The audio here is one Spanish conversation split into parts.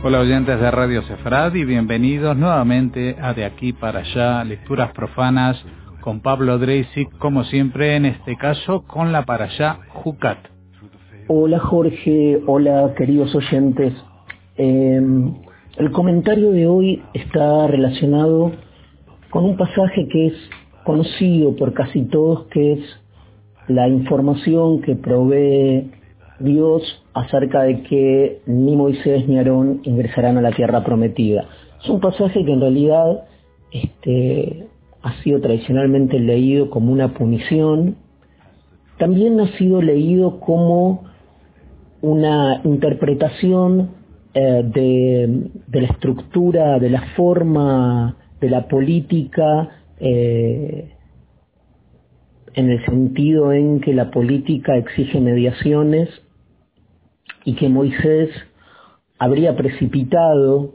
Hola oyentes de Radio Sefrad y bienvenidos nuevamente a De Aquí para Allá, Lecturas Profanas con Pablo Dreisig, como siempre en este caso con la Parashá Jucat. Hola Jorge, hola queridos oyentes. El comentario de hoy está relacionado con un pasaje que es conocido por casi todos, que es la información que provee Dios acerca de que ni Moisés ni Aarón ingresarán a la tierra prometida. Es un pasaje que en realidad ha sido tradicionalmente leído como una punición. También ha sido leído como una interpretación de la estructura, de la forma de la política, en el sentido en que la política exige mediaciones y que Moisés habría precipitado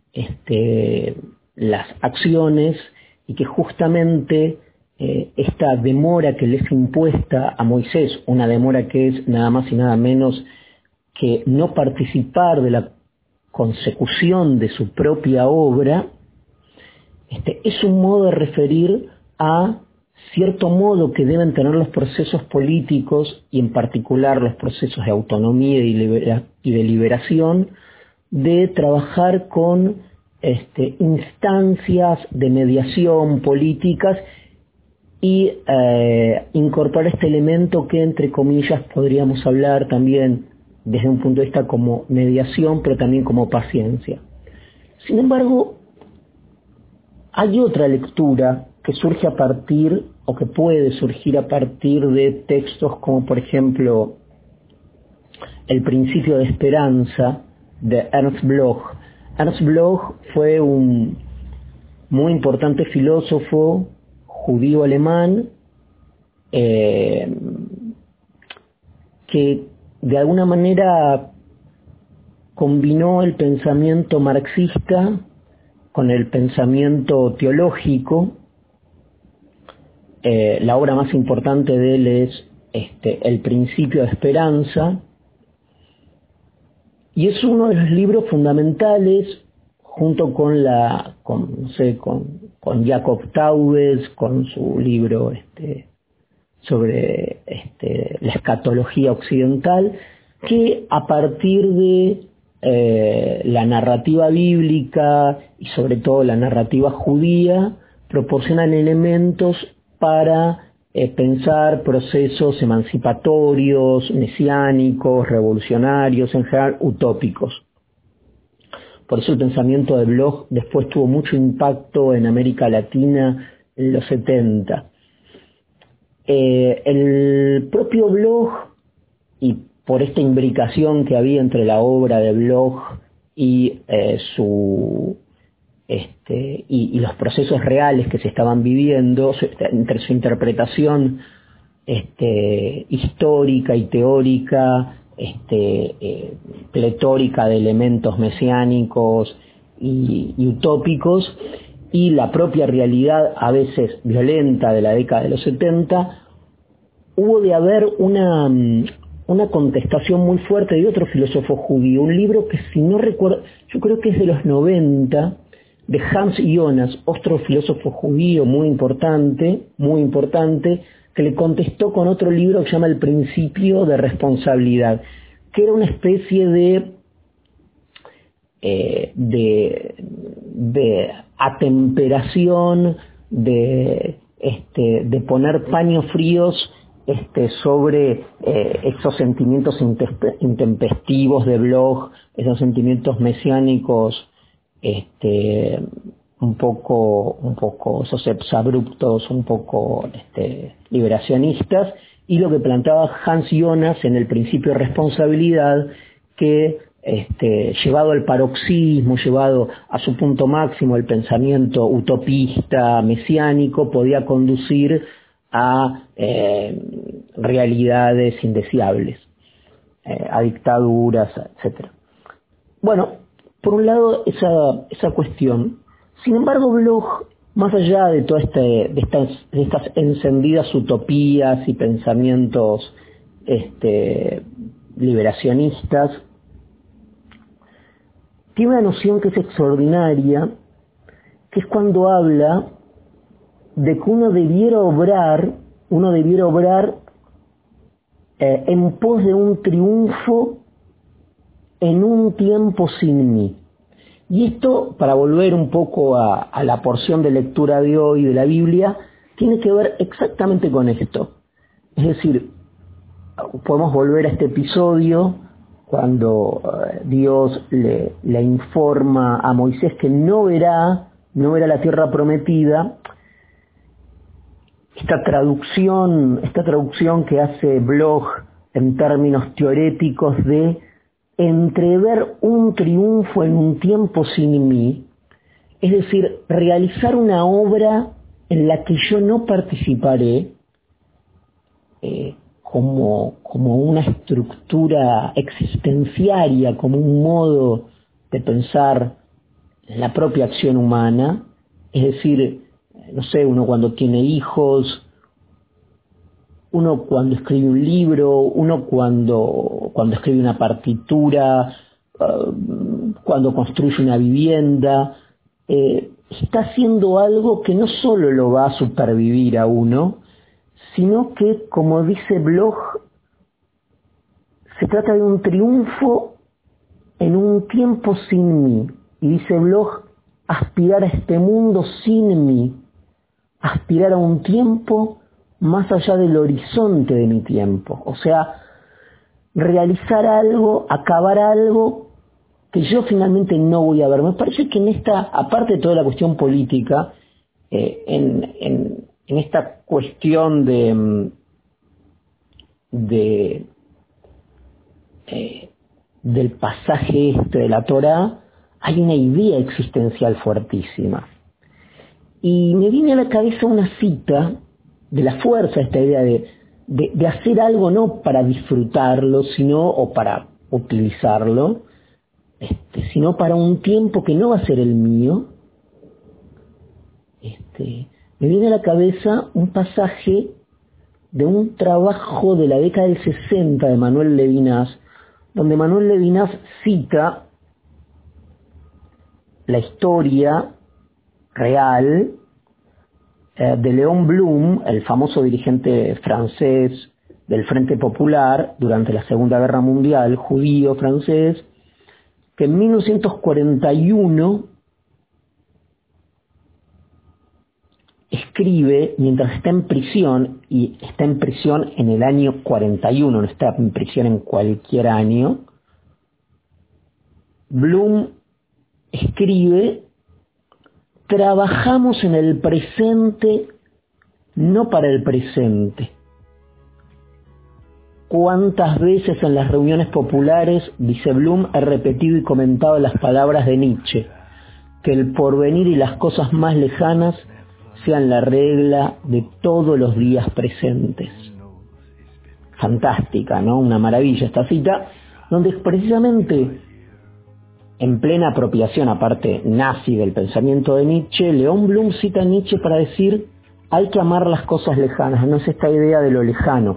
las acciones y que justamente esta demora que le es impuesta a Moisés, una demora que es nada más y nada menos que no participar de la consecución de su propia obra, es un modo de referir a cierto modo que deben tener los procesos políticos y en particular los procesos de autonomía y de liberación, de trabajar con instancias de mediación políticas y incorporar este elemento que entre comillas podríamos hablar también desde un punto de vista como mediación, pero también como paciencia. Sin embargo, hay otra lectura que surge a partir, o que puede surgir a partir de textos como por ejemplo El principio de esperanza de Ernst Bloch. Ernst Bloch fue un muy importante filósofo judío alemán que de alguna manera combinó el pensamiento marxista con el pensamiento teológico. La obra más importante de él es El principio de esperanza, y es uno de los libros fundamentales junto con Jacob Taubes, con su libro sobre la escatología occidental, que a partir de la narrativa bíblica y sobre todo la narrativa judía proporcionan elementos para pensar procesos emancipatorios, mesiánicos, revolucionarios, en general utópicos. Por eso el pensamiento de Bloch después tuvo mucho impacto en América Latina en los 70. El propio Bloch, y por esta imbricación que había entre la obra de Bloch y y los procesos reales que se estaban viviendo, entre su interpretación histórica y teórica, pletórica de elementos mesiánicos y utópicos, y la propia realidad a veces violenta de la década de los 70, hubo de haber una contestación muy fuerte de otro filósofo judío, un libro que, si no recuerdo, yo creo que es de los 90, de Hans Jonas, otro filósofo judío muy importante, que le contestó con otro libro que se llama El principio de responsabilidad, que era una especie de atemperación, de poner paños fríos sobre esos sentimientos intempestivos de Bloch, esos sentimientos mesiánicos un poco esos exabruptos, un poco liberacionistas, y lo que planteaba Hans Jonas en El principio de responsabilidad, que llevado al paroxismo, llevado a su punto máximo, el pensamiento utopista, mesiánico, podía conducir a realidades indeseables, a dictaduras, etc. Bueno, por un lado esa cuestión. Sin embargo, Bloch, más allá de todas de estas encendidas utopías y pensamientos liberacionistas, tiene una noción que es extraordinaria, que es cuando habla de que uno debiera obrar en pos de un triunfo en un tiempo sin mí. Y esto, para volver un poco a la porción de lectura de hoy de la Biblia, tiene que ver exactamente con esto. Es decir, podemos volver a este episodio cuando Dios le informa a Moisés que no verá la tierra prometida. Esta traducción que hace Bloch en términos teoréticos de entrever un triunfo en un tiempo sin mí, es decir, realizar una obra en la que yo no participaré, como una estructura existenciaria, como un modo de pensar en la propia acción humana. Es decir, no sé, uno cuando tiene hijos, uno cuando escribe un libro, uno cuando escribe una partitura, cuando construye una vivienda, está haciendo algo que no solo lo va a supervivir a uno, sino que, como dice Bloch, se trata de un triunfo en un tiempo sin mí. Y dice Bloch, aspirar a este mundo sin mí, aspirar a un tiempo más allá del horizonte de mi tiempo. O sea, realizar algo, acabar algo que yo finalmente no voy a ver. Me parece que en esta, aparte de toda la cuestión política, en esta cuestión del pasaje de la Torá, hay una idea existencial fuertísima. Y me viene a la cabeza una cita de la fuerza, esta idea de hacer algo no para disfrutarlo, o para utilizarlo, sino para un tiempo que no va a ser el mío. Me viene a la cabeza un pasaje de un trabajo de la década del 60 de Manuel Levinas, donde Manuel Levinas cita la historia real de Léon Blum, el famoso dirigente francés del Frente Popular durante la Segunda Guerra Mundial, judío francés, que en 1941 escribe mientras está en prisión, y está en prisión en el año 41, no está en prisión en cualquier año. Blum escribe: trabajamos en el presente, no para el presente. ¿Cuántas veces en las reuniones populares, dice Blum, he repetido y comentado las palabras de Nietzsche, que el porvenir y las cosas más lejanas sean la regla de todos los días presentes? Fantástica, ¿no? Una maravilla esta cita, donde precisamente, en plena apropiación, aparte nazi, del pensamiento de Nietzsche, Léon Blum cita a Nietzsche para decir: hay que amar las cosas lejanas, no es esta idea de lo lejano.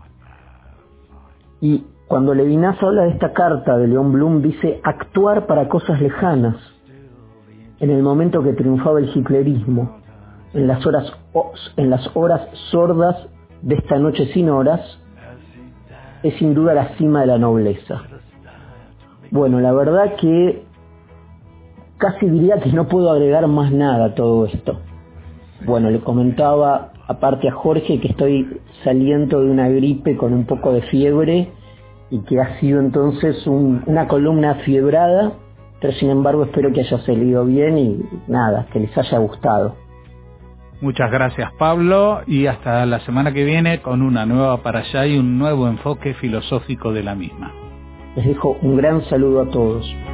Y cuando Levinas habla de esta carta de Léon Blum, dice: actuar para cosas lejanas. En el momento que triunfaba el hitlerismo, en las horas sordas de esta noche sin horas, es sin duda la cima de la nobleza. Bueno, la verdad que casi diría que no puedo agregar más nada a todo esto. Bueno, le comentaba aparte a Jorge que estoy saliendo de una gripe con un poco de fiebre y que ha sido entonces una columna fiebrada, pero sin embargo espero que haya salido bien y nada, que les haya gustado. Muchas gracias, Pablo, y hasta la semana que viene con una nueva Parashá y un nuevo enfoque filosófico de la misma. Les dejo un gran saludo a todos.